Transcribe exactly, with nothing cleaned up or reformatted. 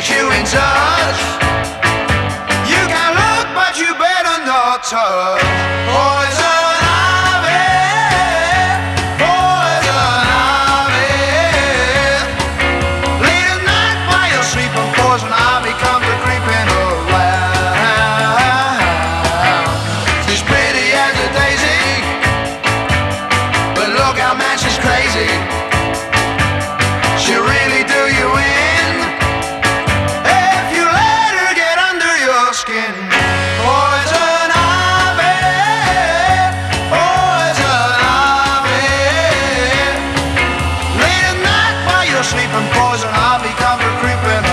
you in touch. You can look, but you better not touch.